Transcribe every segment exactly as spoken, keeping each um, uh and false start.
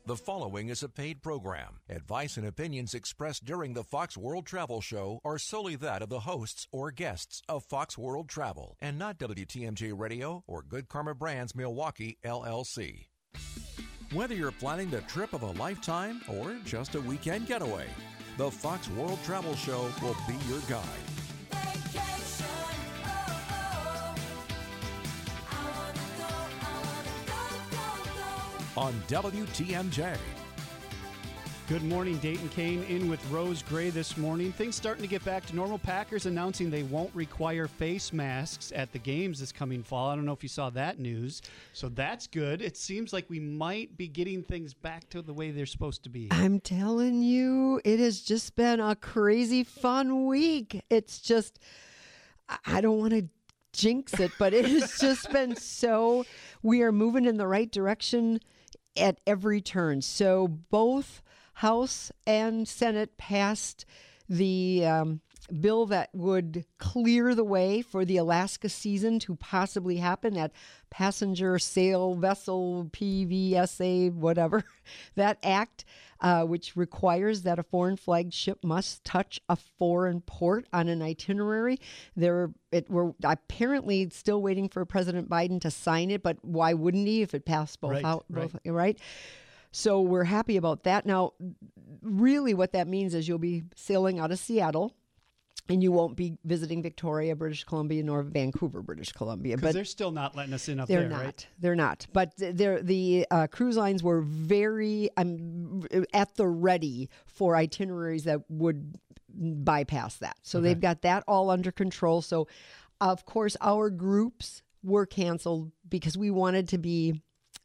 The following is a paid program. Advice and opinions expressed during the Fox World Travel Show are solely that of the hosts or guests of Fox World Travel and not W T M J Radio or Good Karma Brands Milwaukee, L L C. Whether you're planning the trip of a lifetime or just a weekend getaway, the Fox World Travel Show will be your guide. Vacation, oh, oh. I wanna go, I wanna go, go, go. On W T M J. Good morning, Dayton Kane in with Rose Gray this morning. Things starting to get back to normal. Packers announcing they won't require face masks at the games this coming fall. I don't know if you saw that news. So that's good. It seems like we might be getting things back to the way they're supposed to be. I'm telling you, it has just been a crazy fun week. It's just, I don't want to jinx it, but it has just been so, we are moving in the right direction at every turn. So both House and Senate passed the um, bill that would clear the way for the Alaska season to possibly happen, that passenger sail vessel P V S A, whatever, that act, uh, which requires that a foreign flagged ship must touch a foreign port on an itinerary. There, it, we're apparently still waiting for President Biden to sign it, but why wouldn't he if it passed both Right, out, right. both, right? So we're happy about that. Now, really what that means is you'll be sailing out of Seattle and you won't be visiting Victoria, British Columbia, nor Vancouver, British Columbia. Because they're still not letting us in up they're there, not. right? They're not. But they're, the uh, cruise lines were very um, at the ready for itineraries that would bypass that. So Okay. they've got that all under control. So, of course, our groups were canceled because we wanted to be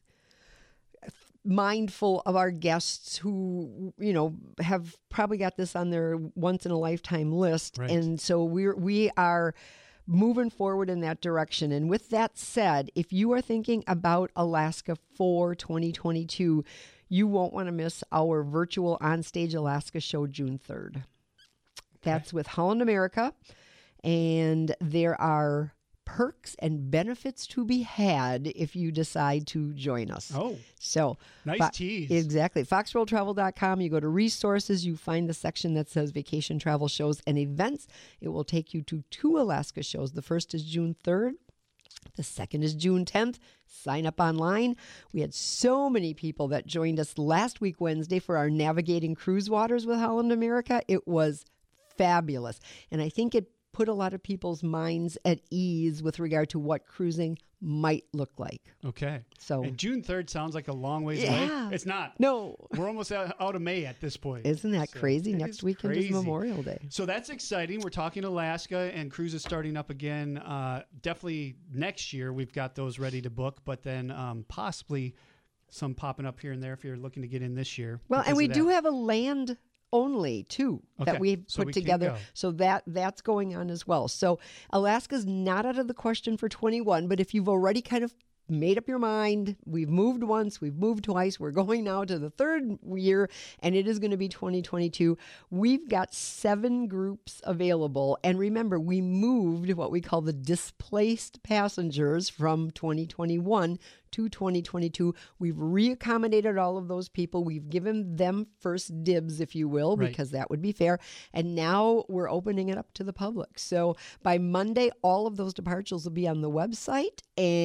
mindful of our guests who, you know, have probably got this on their once in a lifetime list. Right. And so we're, we are moving forward in that direction. And with that said, if you are thinking about Alaska for twenty twenty-two, you won't want to miss our virtual onstage Alaska show June third. That's with Holland America. And there are perks and benefits to be had if you decide to join us. Oh, So, nice Fo- tease. Exactly. fox world travel dot com. You go to resources, you find the section that says vacation travel shows and events. It will take you to two Alaska shows. The first is June third. The second is June tenth. Sign up online. We had so many people that joined us last week, Wednesday, for our Navigating Cruise Waters with Holland America. It was fabulous. And I think it put a lot of people's minds at ease with regard to what cruising might look like. Okay. So, And June third sounds like a long ways Yeah. away. It's not. no, We're almost out, out of May at this point. isn't that So, crazy? it Next is weekend crazy. is Memorial Day. So that's exciting. We're talking Alaska and cruises starting up again. Uh, definitely next year we've got those ready to book, but then um, possibly some popping up here and there if you're looking to get in this year. Well, because and we of do that. have a land only too Okay, that we've so put we can together. go. So that that's going on as well. So Alaska's not out of the question for twenty-one, but if you've already kind of made up your mind, we've moved once, we've moved twice, we're going now to the third year, and it is going to be twenty twenty-two. We've got seven groups available. And remember, we moved what we call the displaced passengers from twenty twenty-one to twenty twenty-two. We've reaccommodated all of those people. We've given them first dibs, if you will, Right. because that would be fair. And now we're opening it up to the public. So by Monday, all of those departures will be on the website,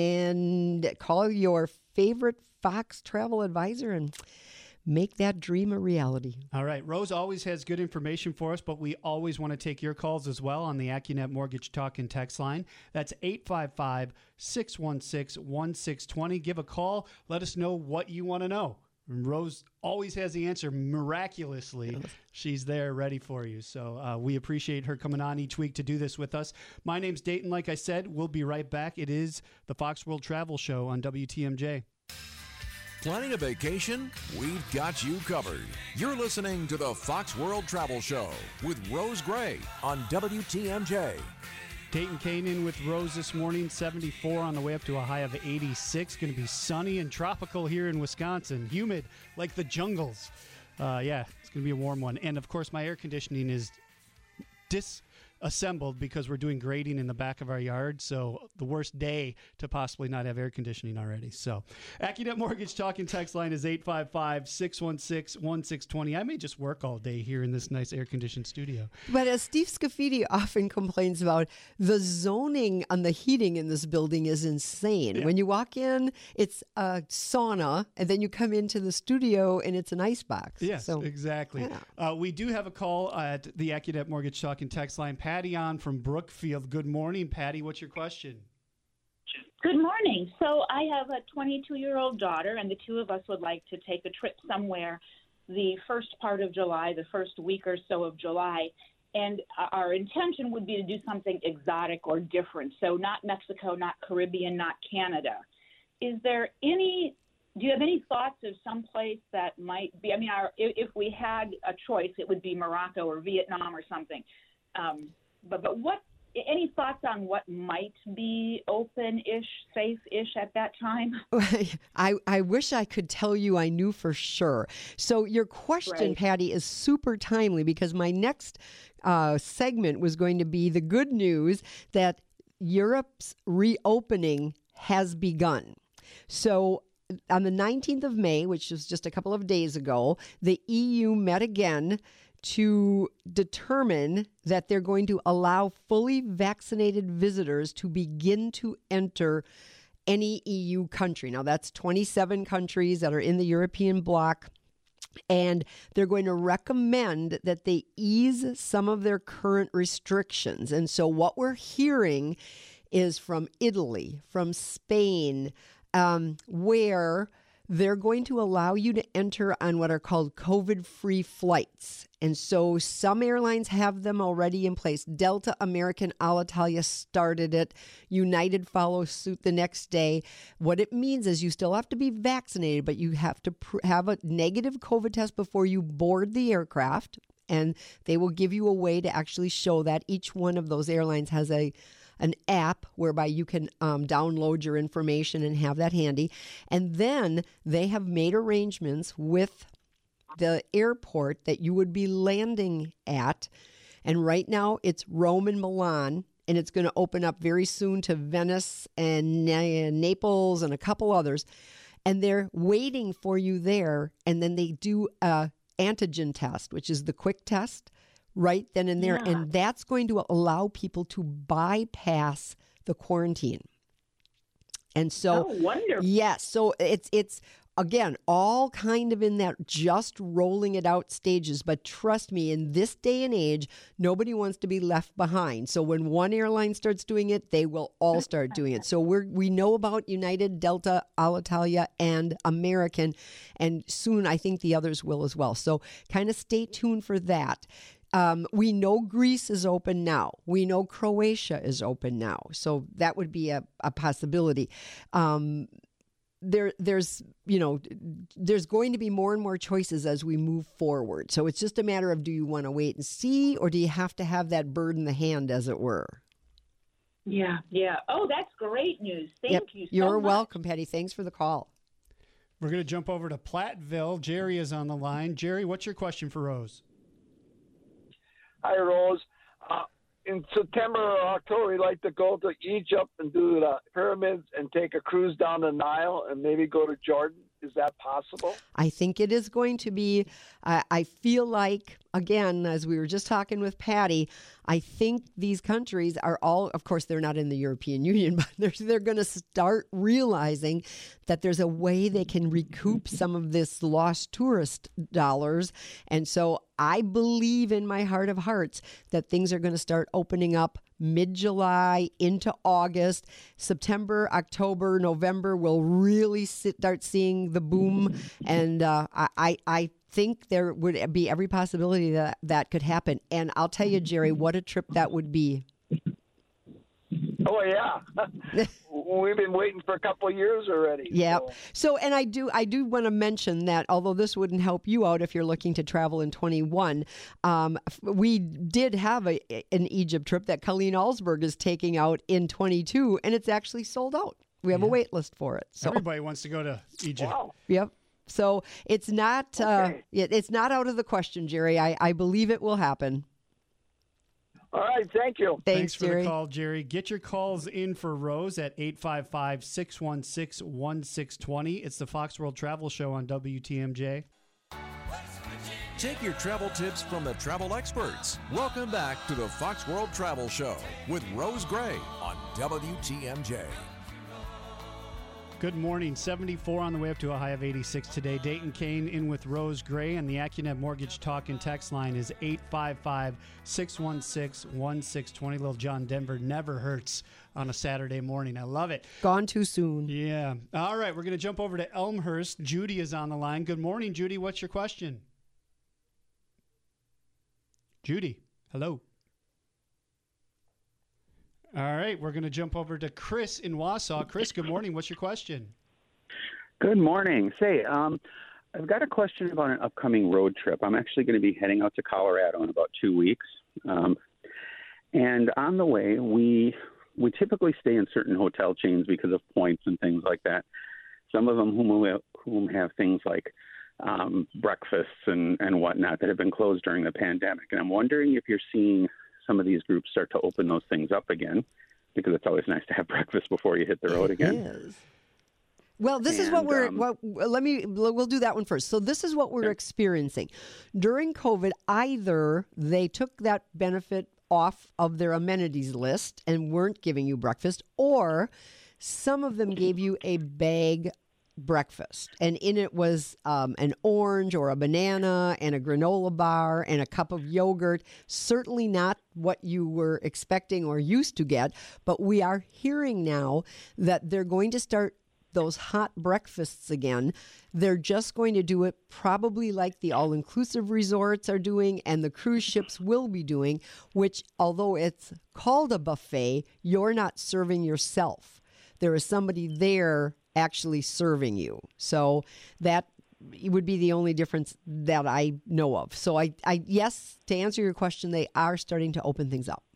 and call your favorite Fox travel advisor and make that dream a reality. All right. Rose always has good information for us, but we always want to take your calls as well on the AccuNet Mortgage Talk and Text line. That's eight five five, six one six, one six two zero. Give a call. Let us know what you want to know. Rose always has the answer miraculously. She's there ready for you. So uh, we appreciate her coming on each week to do this with us. My name's Dayton. Like I said, we'll be right back. It is the Fox World Travel Show on W T M J. Planning a vacation? We've got you covered. You're listening to the Fox World Travel Show with Rose Gray on W T M J. Dayton Kane in with Rose this morning, seventy-four on the way up to a high of eighty-six. Going to be sunny and tropical here in Wisconsin. Humid like the jungles. Uh, yeah, it's going to be a warm one. And, of course, my air conditioning is dis assembled because we're doing grading in the back of our yard. So the worst day to possibly not have air conditioning already. So AccuNet Mortgage talking text line is eight five five, six one six, one six two zero. I may just work all day here in this nice air conditioned studio. But as Steve Scafidi often complains about, the zoning on the heating in this building is insane. Yeah. When you walk in, it's a sauna, and then you come into the studio and it's an ice box. Yes, so, exactly. yeah. Uh, we do have a call at the AccuNet Mortgage talking text line. Patty on from Brookfield. Good morning, Patty. What's your question? Good morning. So I have a twenty-two-year-old daughter, and the two of us would like to take a trip somewhere the first part of July, the first week or so of July. And our intention would be to do something exotic or different. So not Mexico, not Caribbean, not Canada. Is there any, do you have any thoughts of some place that might be, I mean, our, if we had a choice, it would be Morocco or Vietnam or something. Um, but, but what, any thoughts on what might be open-ish, safe-ish at that time? I, I wish I could tell you I knew for sure. So your question, Right. Patty, is super timely because my next uh, segment was going to be the good news that Europe's reopening has begun. So on the nineteenth of May, which was just a couple of days ago, the E U met again to determine that they're going to allow fully vaccinated visitors to begin to enter any E U country. Now, that's twenty-seven countries that are in the European bloc. And they're going to recommend that they ease some of their current restrictions. And so what we're hearing is from Italy, from Spain, um, where they're going to allow you to enter on what are called COVID-free flights. And so some airlines have them already in place. Delta, American, Alitalia started it. United follows suit the next day. What it means is you still have to be vaccinated, but you have to pr- have a negative COVID test before you board the aircraft. And they will give you a way to actually show that. Each one of those airlines has a an app whereby you can um, download your information and have that handy. And then they have made arrangements with the airport that you would be landing at. And right now it's Rome and Milan, and it's going to open up very soon to Venice and Na- Naples and a couple others. And they're waiting for you there. And then they do a antigen test, which is the quick test, right then and there. Yeah. And that's going to allow people to bypass the quarantine. And so, Oh, wonderful. yes, so it's, it's again, all kind of in that just rolling it out stages. But trust me, in this day and age, nobody wants to be left behind. So when one airline starts doing it, they will all start doing it. So we're, we know about United, Delta, Alitalia, and American. And soon I think the others will as well. So kind of stay tuned for that. Um, we know Greece is open now. We know Croatia is open now. So that would be a, a possibility. Um, there, there's, you know, there's going to be more and more choices as we move forward. So it's just a matter of, do you want to wait and see, or do you have to have that bird in the hand, as it were? Yeah, yeah. Oh, that's great news. Thank Yep. you so You're much. welcome, Patty. Thanks for the call. We're going to jump over to Platteville. Jerry is on the line. Jerry, what's your question for Rose? Hi, Rose. Uh, in September or October, we'd like to go to Egypt and do the pyramids and take a cruise down the Nile and maybe go to Jordan. Is that possible? I think it is going to be, uh, I feel like, again, as we were just talking with Patty, I think these countries are all, of course, they're not in the European Union, but they're, they're going to start realizing that there's a way they can recoup some of this lost tourist dollars. And so I believe in my heart of hearts that things are going to start opening up mid-July into August. September, October, November, we'll really sit, start seeing the boom. And uh, I, I, I think there would be every possibility that that could happen. And I'll tell you, Jerry, what a trip that would be. Oh, yeah. We've been waiting for a couple of years already. Yeah. So. So, and I do, I do want to mention that although this wouldn't help you out if you're looking to travel in twenty-one, um, f- we did have a, an Egypt trip that Colleen Alsberg is taking out in twenty-two, and it's actually sold out. We have a wait list for it. So, Everybody wants to go to Egypt. Wow. yep. So it's not, uh, Okay. it, it's not out of the question, Jerry. I, I believe it will happen. All right, thank you. Thanks, for Jerry. the call, Jerry. Get your calls in for Rose at eight five five, six one six, one six two zero. It's the Fox World Travel Show on W T M J. Take your travel tips from the travel experts. Welcome back to the Fox World Travel Show with Rose Gray on W T M J. Good morning. seventy-four on the way up to a high of eighty-six today. Dayton Kane in with Rose Gray, and the AccuNet Mortgage Talk and Text line is eight five five, six one six, one six two zero. Little John Denver never hurts on a Saturday morning. I love it. Gone too soon. Yeah. All right, we're going to jump over to Elmhurst. Judy is on the line. Good morning, Judy. What's your question? Judy, hello. All right, we're going to jump over to Chris in Wausau. Chris, good morning. What's your question? Good morning. Say, um, I've got a question about an upcoming road trip. I'm actually going to be heading out to Colorado in about two weeks. Um, and on the way, we we typically stay in certain hotel chains because of points and things like that. Some of them whom have, whom have things like um, breakfasts and, and whatnot that have been closed during the pandemic. And I'm wondering if you're seeing some of these groups start to open those things up again, because it's always nice to have breakfast before you hit the road again. It is. Well, this is what And, we're, um, what, let me, we'll do that one first. So this is what we're experiencing. During COVID, either they took that benefit off of their amenities list and weren't giving you breakfast, or some of them gave you a bag breakfast, and in it was um, an orange or a banana and a granola bar and a cup of yogurt. Certainly not what you were expecting or used to get, but we are hearing now that they're going to start those hot breakfasts again. They're just going to do it probably like the all-inclusive resorts are doing and the cruise ships will be doing, which, although it's called a buffet, you're not serving yourself. There is somebody there actually serving you. So that would be the only difference that I know of. So I, I yes, to answer your question, they are starting to open things up.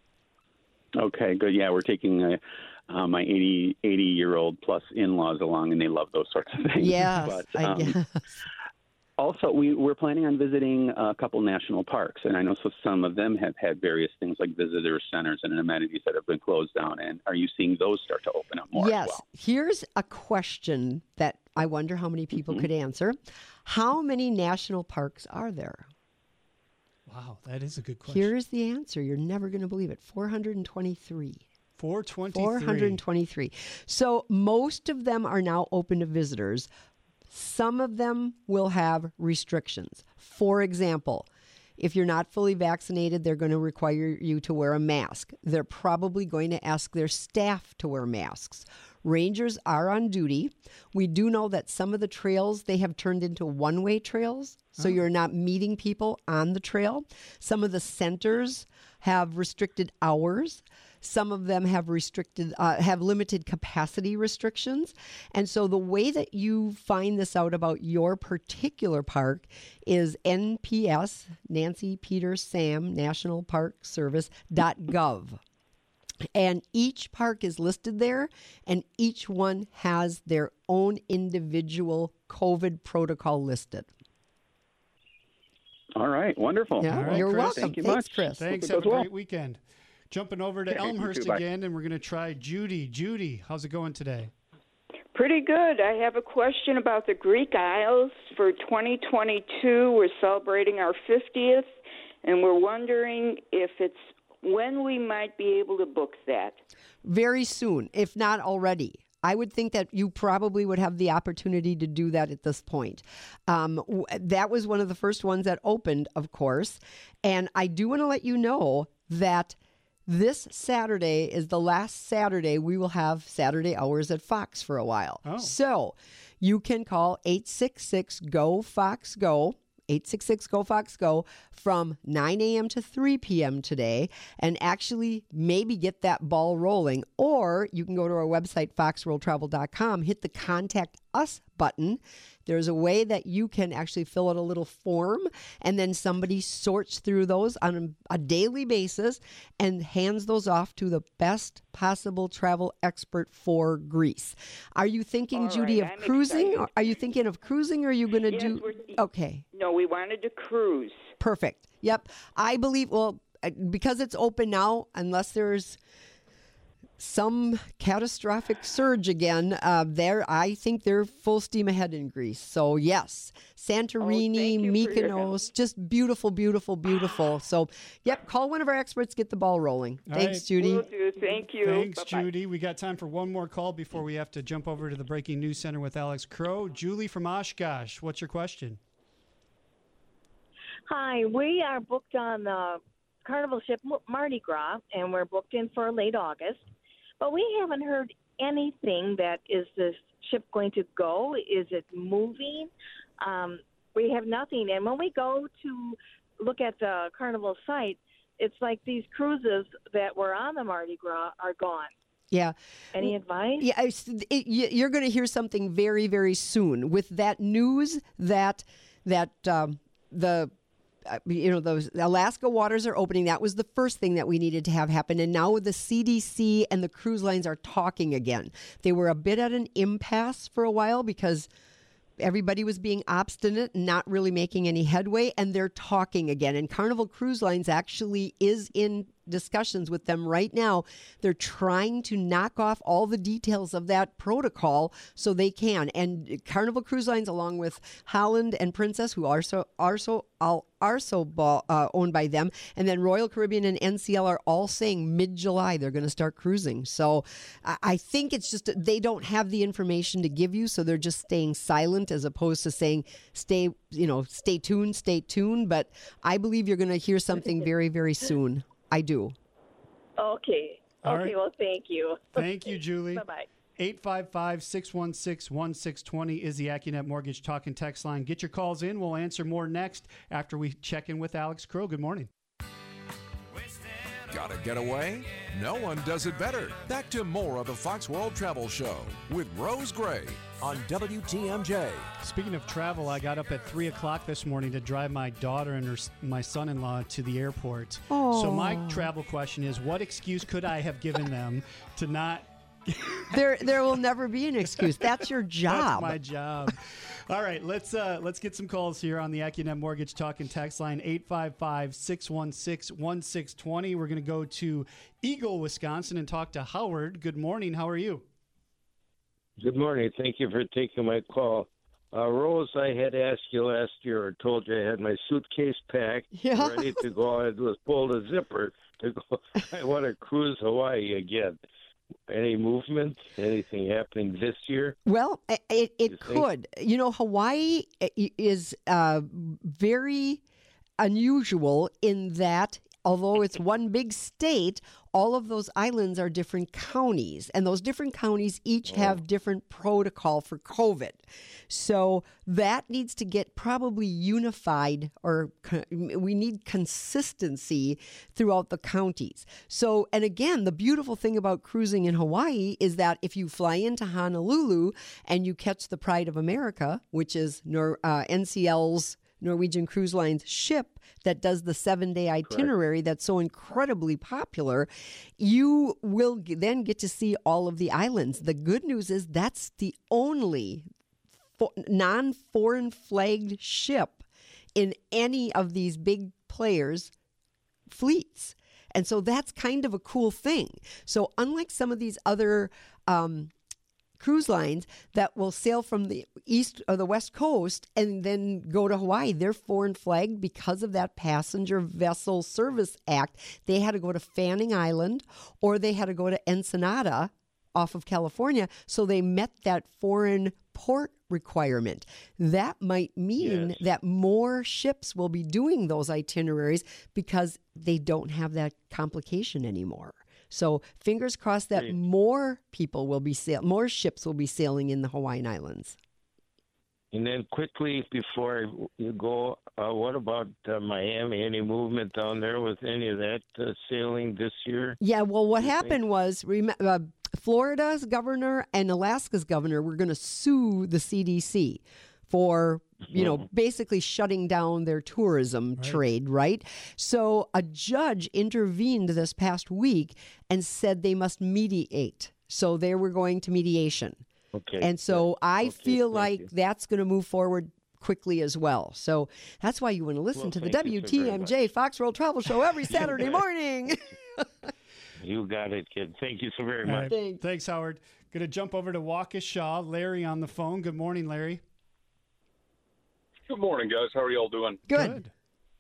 Okay, good. Yeah, we're taking a, uh, my eighty, eighty-year-old plus in-laws along, and they love those sorts of things. Yes, but, um, I guess. Also, we, we're planning on visiting a couple national parks, and I know so some of them have had various things like visitor centers and amenities that have been closed down. And are you seeing those start to open up more Yes. as well? Here's a question that I wonder how many people Mm-hmm. could answer. How many national parks are there? Wow, that is a good question. Here's the answer. You're never going to believe it. four hundred twenty-three. four twenty-three. four hundred twenty-three. So most of them are now open to visitors. Some of them will have restrictions. For example, if you're not fully vaccinated, they're going to require you to wear a mask. They're probably going to ask their staff to wear masks. Rangers are on duty. We do know that some of the trails, they have turned into one-way trails, so you're not meeting people on the trail. Some of the centers have restricted hours. Some of them have restricted, uh, have limited capacity restrictions. And so the way that you find this out about your particular park is N P S, Nancy Peter Sam, National Park Service dot gov. And each park is listed there, and each one has their own individual COVID protocol listed. All right, wonderful. Yeah, All right, you're Chris. welcome. Thank you Thanks, much. Chris. Thanks. Hope it Have a goes well. great weekend. Jumping over to Okay, you Elmhurst too. Bye. again, and we're going to try Judy. Judy, how's it going today? Pretty good. I have a question about the Greek Isles for twenty twenty-two. We're celebrating our fiftieth, and we're wondering if it's when we might be able to book that. Very soon, if not already. I would think that you probably would have the opportunity to do that at this point. Um, w- that was one of the first ones that opened, of course. And I do want to let you know that this Saturday is the last Saturday we will have Saturday hours at Fox for a while. Oh. So you can call eight six six, G O, Fox, Go. eight six six, G O, Fox, Go from nine a.m. to three p.m. today and actually maybe get that ball rolling. Or you can go to our website, fox world travel dot com, hit the Contact Us button. There's a way that you can actually fill out a little form, and then somebody sorts through those on a daily basis and hands those off to the best possible travel expert for Greece. Are you thinking, All Judy, right, of I'm cruising? excited. Or are you thinking of cruising, or are you going to Yes, do? we're- Okay. No, we wanted to cruise. Perfect. Yep. I believe, well, uh, because it's open now, unless there's some catastrophic surge again, uh, there I think they're full steam ahead in Greece. So yes, Santorini, Oh, thank you for your help. Mykonos, just beautiful, beautiful, beautiful. So yep, call one of our experts, get the ball rolling. All Thanks, right. Judy. Will do. Thank you. Thanks, Bye-bye. Judy. We got time for one more call before we have to jump over to the Breaking News Center with Alex Crow. Julie from Oshkosh, what's your question? Hi, we are booked on the Carnival ship Mardi Gras, and we're booked in for late August. But we haven't heard anything that is this ship going to go? Is it moving? Um, we have nothing. And when we go to look at the Carnival site, it's like these cruises that were on the Mardi Gras are gone. Yeah. Any advice? Yeah, it's- it, you- you're going to hear something very, very soon with that news that that um, the uh, you know those Alaska waters are opening. That was the first thing that we needed to have happen, and now the C D C and the cruise lines are talking again. They were a bit at an impasse for a while because everybody was being obstinate and not really making any headway, and they're talking again. And Carnival Cruise Lines actually is in discussions with them right now. They're trying to knock off all the details of that protocol so they can. And Carnival Cruise Lines, along with Holland and Princess, who are so are so are so ball, uh, owned by them, and then Royal Caribbean and N C L are all saying mid-July they're going to start cruising. So I, I think it's just they don't have the information to give you, so they're just staying silent as opposed to saying stay, you know, stay tuned, stay tuned. But I believe you're going to hear something very, very soon. I do. Okay. All okay, right. well, thank you. Thank you, Julie. Bye-bye. eight five five, six one six, one six two zero is the AccuNet Mortgage Talk and Text line. Get your calls in. We'll answer more next after we check in with Alex Crow. Good morning. Gotta get away? No one does it better. Back to more of the Fox World Travel Show with Rose Gray on W T M J. Speaking of travel, I got up at three o'clock this morning to drive my daughter and her, my son-in-law to the airport. So my travel question is, what excuse could I have given them to not... There, there will never be an excuse. That's your job. That's my job. All right, let's uh, let's get some calls here on the AccuNet Mortgage Talk and Text line, eight five five, six one six, one six two zero. We're going to go to Eagle, Wisconsin, and talk to Howard. Good morning. How are you? Good morning. Thank you for taking my call. Uh, Rose, I had asked you last year, or told you I had my suitcase packed, Yeah. ready to go. I was pulled a zipper to go. I want to cruise Hawaii again. Any movement? Anything happening this year? Well, it, it, it You think? could. You know, Hawaii i- is uh, very unusual in that although it's one big state, all of those islands are different counties, and those different counties each have different protocol for COVID. So that needs to get probably unified, or co- we need consistency throughout the counties. So, and again, the beautiful thing about cruising in Hawaii is that if you fly into Honolulu and you catch the Pride of America, which is Nor- uh, N C L's Norwegian Cruise Line's ship that does the seven-day itinerary that's so incredibly popular, you will g- then get to see all of the islands. The good news is that's the only fo- non-foreign flagged ship in any of these big players' fleets. And so that's kind of a cool thing. So unlike some of these other um, cruise lines that will sail from the east or the west coast and then go to Hawaii, they're foreign flagged because of that Passenger Vessel Service Act. They had to go to Fanning Island or they had to go to Ensenada off of California, so they met that foreign port requirement. That might mean Yes. that more ships will be doing those itineraries because they don't have that complication anymore. So fingers crossed that Great. more people will be sail, more ships will be sailing in the Hawaiian Islands. And then quickly before you go, uh, what about uh, Miami? Any movement down there with any of that uh, sailing this year? Yeah, well, what You think? happened was rem- uh, Florida's governor and Alaska's governor were going to sue the C D C for, you know, basically shutting down their tourism trade, right? So a judge intervened this past week and said they must mediate. So they were going to mediation. Okay. And so I Okay, feel thank like you. that's going to move forward quickly as well. So that's why you want to listen Well, to the thank you W so very T M J Fox World Travel Show every Saturday morning. You got it, kid. Thank you so very All much. right. Thanks. Thanks, Howard. Going to jump over to Waukesha. Larry on the phone. Good morning, Larry. Good morning, guys. How are y'all doing? Good.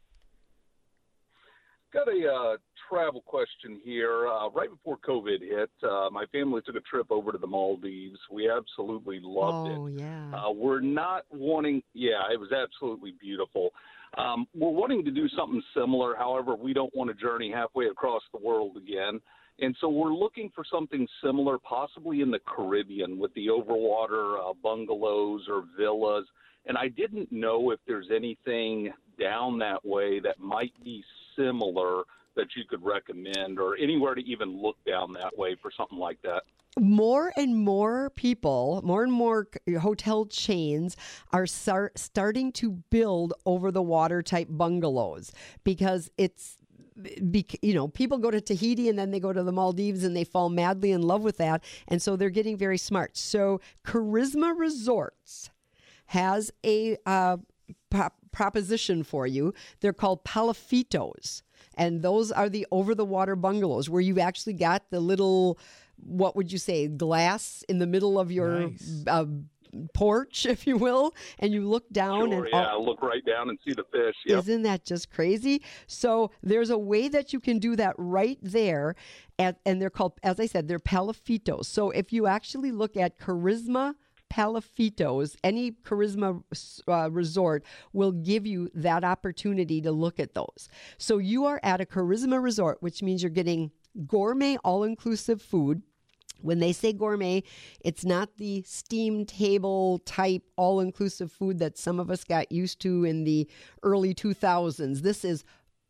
Got a uh, travel question here. Uh, right before COVID hit, uh, my family took a trip over to the Maldives. We absolutely loved Oh, it. yeah. Uh, we're not wanting, yeah, it was absolutely beautiful. Um, we're wanting to do something similar. However, we don't want to journey halfway across the world again. And so we're looking for something similar, possibly in the Caribbean with the overwater uh, bungalows or villas. And I didn't know if there's anything down that way that might be similar that you could recommend, or anywhere to even look down that way for something like that. More and more people, more and more c- hotel chains are sar- starting to build over the water type bungalows because it's, be, you know, people go to Tahiti and then they go to the Maldives and they fall madly in love with that. And so they're getting very smart. So Charisma Resorts has a uh, prop- proposition for you. They're called Palafitos. And those are the over-the-water bungalows where you've actually got the little, what would you say, glass in the middle of your Nice. uh, porch, if you will, and you look down. Sure, and yeah, all- look right down and see the fish. Yep. Isn't that just crazy? So there's a way that you can do that right there. At, and they're called, as I said, they're Palafitos. So if you actually look at Charisma Palafitos, any Charisma uh, resort will give you that opportunity to look at those. So you are at a Charisma resort, which means you're getting gourmet all-inclusive food. When they say gourmet, it's not the steam table type all-inclusive food that some of us got used to in the early two thousands. This is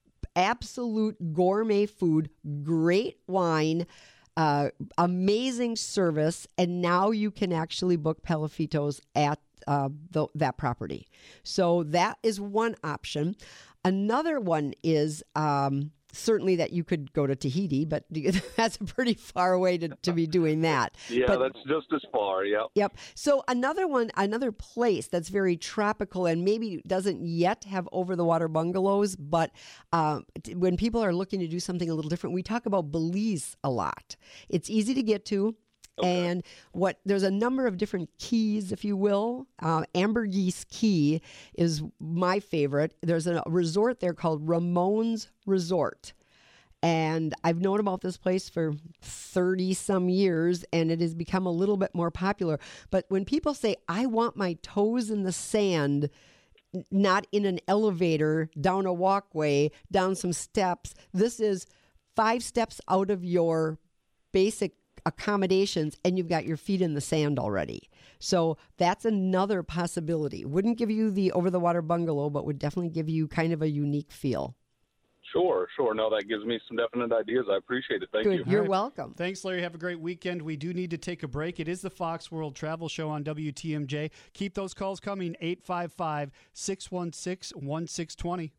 absolute gourmet food, great wine, uh, amazing service, and now you can actually book Palafitos at uh, the, that property. So that is one option. Another one is um, certainly that you could go to Tahiti, but that's pretty far away to, to be doing that. Yeah, But- that's just as far. Yep. Yep. So another one, another place that's very tropical and maybe doesn't yet have over-the-water bungalows, but uh, t- when people are looking to do something a little different, we talk about Belize a lot. It's easy to get to. And what there's a number of different keys, if you will. Uh, Ambergris Key is my favorite. There's a resort there called Ramon's Resort. And I've known about this place for thirty some years, and it has become a little bit more popular. But when people say, I want my toes in the sand, n- not in an elevator, down a walkway, down some steps, this is five steps out of your basic accommodations and you've got your feet in the sand already. So that's another possibility. Wouldn't give you the over-the-water bungalow, but would definitely give you kind of a unique feel. Sure, sure. No, that gives me some definite ideas. I appreciate it. Thank Good. you. You're All right. welcome. Thanks, Larry. Have a great weekend. We do need to take a break. It is the Fox World Travel Show on W T M J. Keep those calls coming, eight five five, six one six, one six two zero.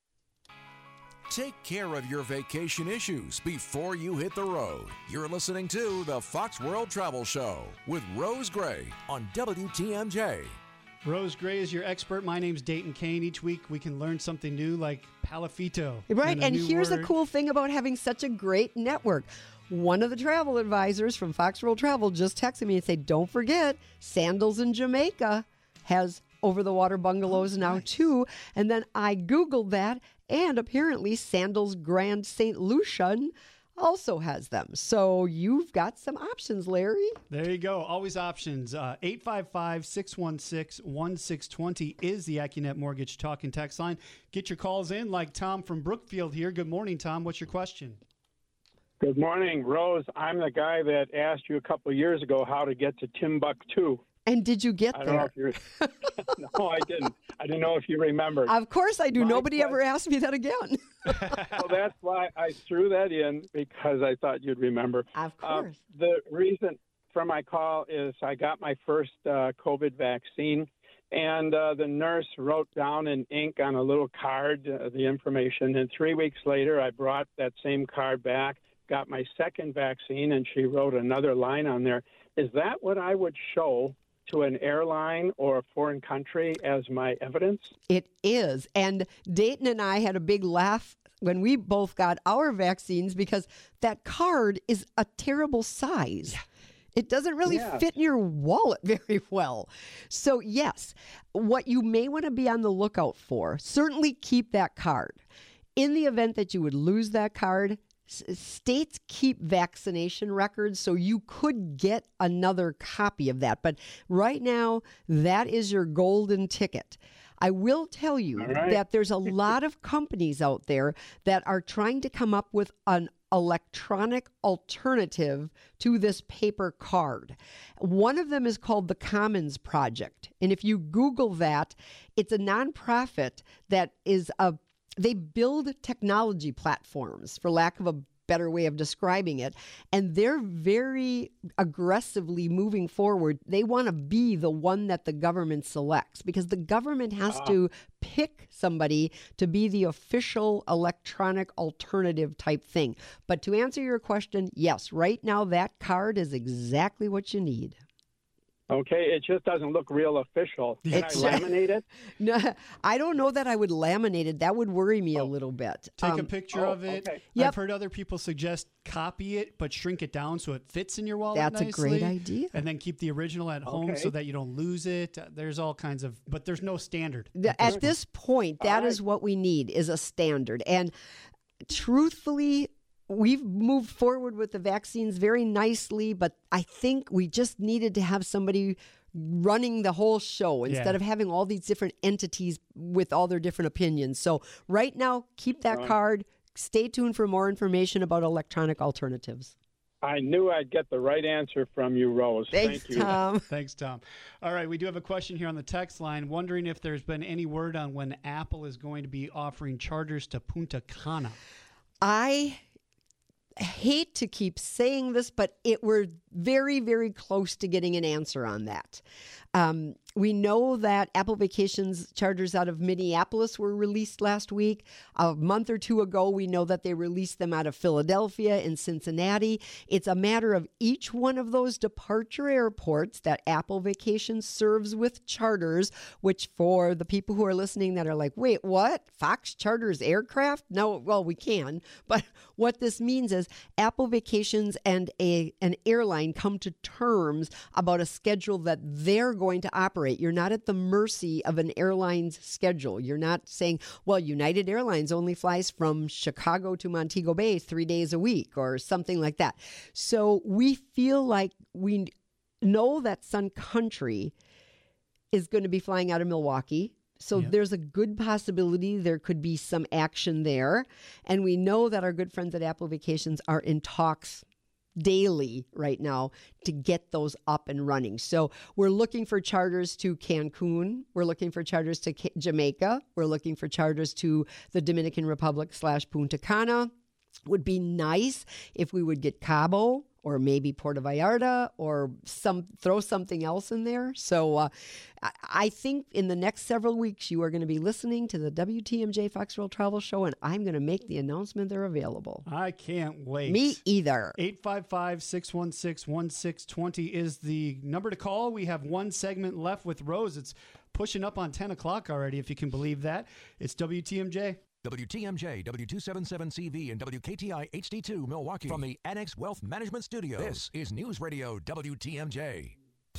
Take care of your vacation issues before you hit the road. You're listening to the Fox World Travel Show with Rose Gray on W T M J. Rose Gray is your expert. My name's Dayton Kane. Each week we can learn something new like Palafito. Right. a And new here's word. the cool thing about having such a great network. One of the travel advisors from Fox World Travel just texted me and said, don't forget, Sandals in Jamaica has over-the-water bungalows Oh, now nice. too. And then I Googled that, and apparently Sandals Grand Saint Lucian also has them. So you've got some options, Larry. There you go. Always options. Uh, eight five five, six one six, one six two zero is the AccuNet Mortgage Talk and Text line. Get your calls in like Tom from Brookfield here. Good morning, Tom. What's your question? Good morning, Rose. I'm the guy that asked you a couple of years ago how to get to Timbuktu. And did you get I don't know there? if you're. No, I didn't. I didn't know if you remembered. Of course I do. My Nobody ever question- asked me that again. So that's why I threw that in, because I thought you'd remember. Of Uh, course. the reason for my call is I got my first uh, COVID vaccine, and uh, the nurse wrote down in ink on a little card uh, the information. And three weeks later, I brought that same card back, got my second vaccine, and she wrote another line on there. Is that what I would show to an airline or a foreign country as my evidence? It is. And Dayton and I had a big laugh when we both got our vaccines because that card is a terrible size. It doesn't really Yeah. fit in your wallet very well. So, yes, what you may want to be on the lookout for, certainly keep that card. In the event that you would lose that card, s- states keep vaccination records, so you could get another copy of that. But right now, that is your golden ticket. I will tell you All right. that there's a lot of companies out there that are trying to come up with an electronic alternative to this paper card. One of them is called the Commons Project. And if you Google that, it's a nonprofit that is a they build technology platforms, for lack of a better way of describing it, and they're very aggressively moving forward. They want to be the one that the government selects because the government has Ah. to pick somebody to be the official electronic alternative type thing. But to answer your question, yes, right now that card is exactly what you need. Okay, it just doesn't look real official. Can It's- I laminate it? No, I don't know that I would laminate it. That would worry me a little bit. Take a Um, picture oh, of it. okay. Yep. I've heard other people suggest copy it, but shrink it down so it fits in your wallet That's a nicely. great idea. And then keep the original at home Okay. so that you don't lose it. Uh, There's all kinds of, but there's no standard. The- At this point, that All is right. what we need is a standard. And truthfully, we've moved forward with the vaccines very nicely, but I think we just needed to have somebody running the whole show instead Yeah. of having all these different entities with all their different opinions. So right now, keep that Right. card. Stay tuned for more information about electronic alternatives. I knew I'd get the right answer from you, Rose. Thanks, Thank you. Tom. Thanks, Tom. All right, we do have a question here on the text line, wondering if there's been any word on when Apple is going to be offering chargers to Punta Cana. I hate to keep saying this, but it we're very, very close to getting an answer on that. Um, we know that Apple Vacations chargers out of Minneapolis were released last week. A month or two ago, we know that they released them out of Philadelphia and Cincinnati. It's a matter of each one of those departure airports that Apple Vacations serves with charters, which for the people who are listening that are like, wait, what? Fox charters aircraft? No, well, we can. But what this means is Apple Vacations and a an airline come to terms about a schedule that they're going to operate. You're not at the mercy of an airline's schedule. You're not saying, well, United Airlines only flies from Chicago to Montego Bay three days a week or something like that. So we feel like we know that Sun Country is going to be flying out of Milwaukee. So Yeah. there's a good possibility there could be some action there. And we know that our good friends at Apple Vacations are in talks daily right now to get those up and running. So we're looking for charters to Cancun. We're looking for charters to Ca- Jamaica. We're looking for charters to the Dominican Republic slash Punta Cana. Would be nice if we would get Cabo or maybe Puerto Vallarta or some throw something else in there. So uh, I- I think in the next several weeks you are going to be listening to the W T M J Fox World Travel Show, and I'm going to make the announcement they're available. I can't wait. Me either. eight five five, six one six, one six two zero is the number to call. We have one segment left with Rose. It's pushing up on ten o'clock already, if you can believe that. It's W T M J. W T M J, W two seventy-seven C V, and W K T I H D two Milwaukee. From the Annex Wealth Management Studio, this is News Radio W T M J.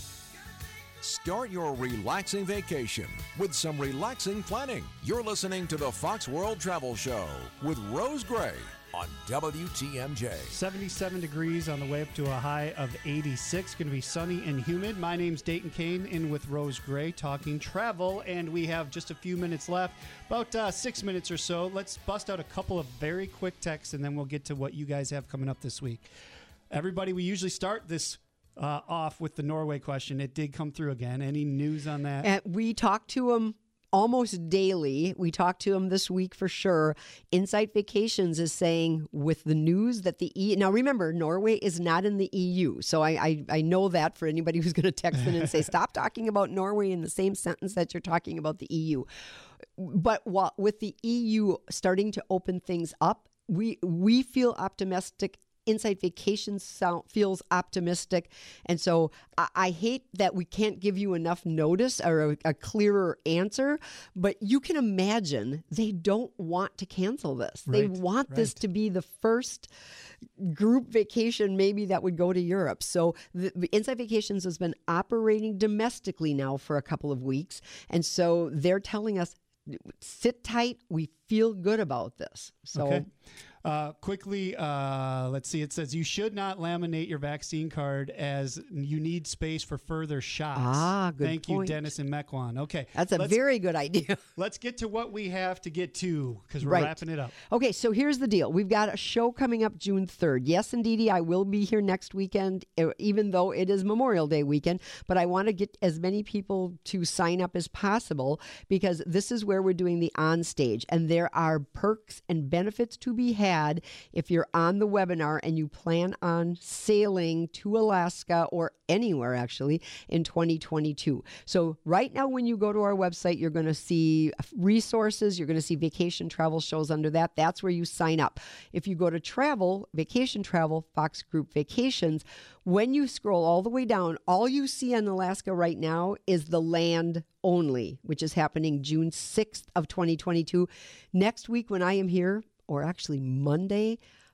Start your relaxing vacation with some relaxing planning. You're listening to the Fox World Travel Show with Rose Gray on W T M J. seventy-seven degrees on the way up to a high of eighty-six. Going to be sunny and humid. My name's Dayton Kane, in with Rose Gray, talking travel, and we have just a few minutes left, about uh, six minutes or so. Let's bust out a couple of very quick texts, and then we'll get to what you guys have coming up this week. Everybody, we usually start this uh, off with the Norway question. It did come through again. Any news on that? And we talk to them almost daily. We talked to them this week for sure. Insight Vacations is saying with the news that the E now remember Norway is not in the E U, so I I, I know that for anybody who's going to text in and say stop talking about Norway in the same sentence that you're talking about the E U. But what, with the E U starting to open things up, we we feel optimistic Insight Vacations sound, feels optimistic. And so I, I hate that we can't give you enough notice or a, a clearer answer, but you can imagine they don't want to cancel this. They Right, want this right. to be the first group vacation maybe that would go to Europe. So the, the Insight Vacations has been operating domestically now for a couple of weeks. And so they're telling us, sit tight. We feel good about this. So Okay. Uh, quickly, uh, let's see. It says you should not laminate your vaccine card as you need space for further shots. Ah, good Thank point. you, Dennis and Mequon. Okay. that's a let's, very good idea. Let's get to what we have to get to because we're Right. wrapping it up. Okay, so here's the deal. We've got a show coming up June third. Yes, indeedy, I will be here next weekend, e- even though it is Memorial Day weekend. But I want to get as many people to sign up as possible because this is where we're doing the on stage. And there are perks and benefits to be had if you're on the webinar and you plan on sailing to Alaska or anywhere actually in twenty twenty-two. So right now when you go to our website, you're going to see resources, you're going to see vacation travel shows under that. That's where you sign up. If you go to travel, vacation travel, Fox Group Vacations, when you scroll all the way down, all you see in Alaska right now is the land only, which is happening June sixth of twenty twenty-two. Next week when I am here, or actually Monday,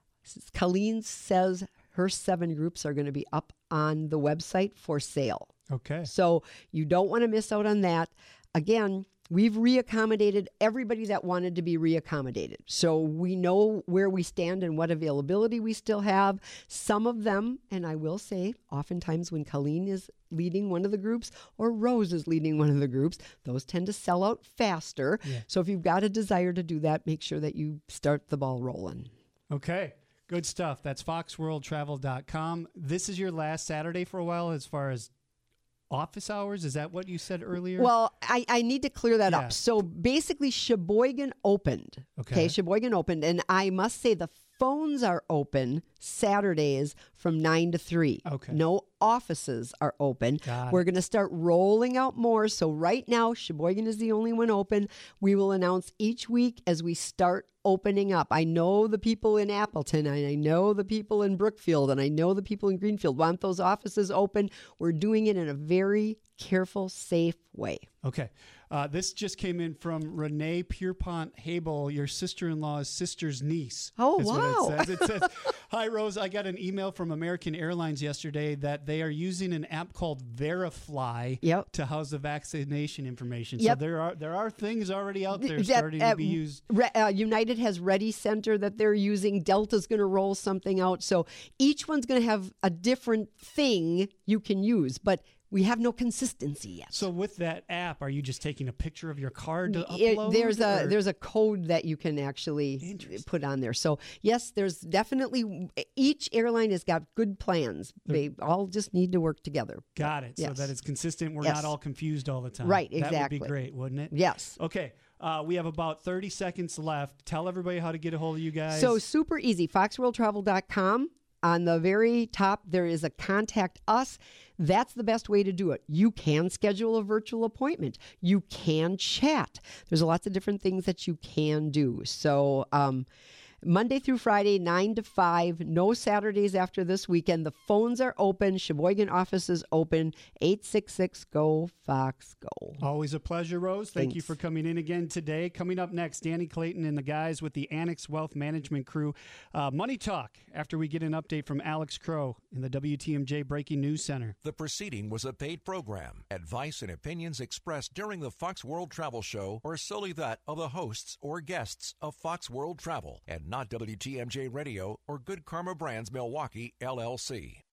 Colleen says her seven groups are going to be up on the website for sale. Okay. So you don't want to miss out on that. Again, we've reaccommodated everybody that wanted to be reaccommodated. So we know where we stand and what availability we still have. Some of them, and I will say, oftentimes when Colleen is leading one of the groups or Rose is leading one of the groups, those tend to sell out faster. Yeah. So if you've got a desire to do that, make sure that you start the ball rolling. Okay. Good stuff. That's fox world travel dot com. This is your last Saturday for a while as far as office hours. Is that what you said earlier? Well, I, I need to clear that Yeah. up. So basically, Sheboygan opened. Okay. Sheboygan opened. And I must say the phones are open Saturdays from nine to three. Okay. No offices are open. Got it. We're going to start rolling out more. So right now, Sheboygan is the only one open. We will announce each week as we start opening up. I know the people in Appleton, and I know the people in Brookfield, and I know the people in Greenfield want those offices open. We're doing it in a very careful, safe way. Okay. Uh, this just came in from Renee Pierpont Habel, your sister-in-law's sister's niece. Oh, is wow. What it says. It says, hi, Rose. I got an email from American Airlines yesterday that they are using an app called Verifly Yep. to house the vaccination information. Yep. So there are there are things already out there That, starting uh, to be used. Re- uh, United has Ready Center that they're using. Delta's going to roll something out. So each one's going to have a different thing you can use, but we have no consistency yet. So with that app, are you just taking a picture of your card to It- upload? there's a or- there's a code that you can actually put on there. So yes, there's definitely each airline has got good plans. They all just need to work together. Got it. So Yes. that it's consistent. We're Yes. not all confused all the time. Right, That would exactly. be great, wouldn't it? Yes. Okay. Uh, we have about thirty seconds left. Tell everybody how to get a hold of you guys. So super easy. fox world travel dot com. On the very top, there is a contact us. That's the best way to do it. You can schedule a virtual appointment. You can chat. There's lots of different things that you can do. So um, Monday through Friday, nine to five. No Saturdays after this weekend. The phones are open. Sheboygan office is open. eight six six, G O, Fox, Go. Always a pleasure, Rose. Thank you Thanks. for coming in again today. Coming up next, Danny Clayton and the guys with the Annex Wealth Management crew. Uh, Money Talk after we get an update from Alex Crow in the W T M J Breaking News Center. The proceeding was a paid program. Advice and opinions expressed during the Fox World Travel Show are solely that of the hosts or guests of Fox World Travel and not W T M J Radio or Good Karma Brands Milwaukee, L L C.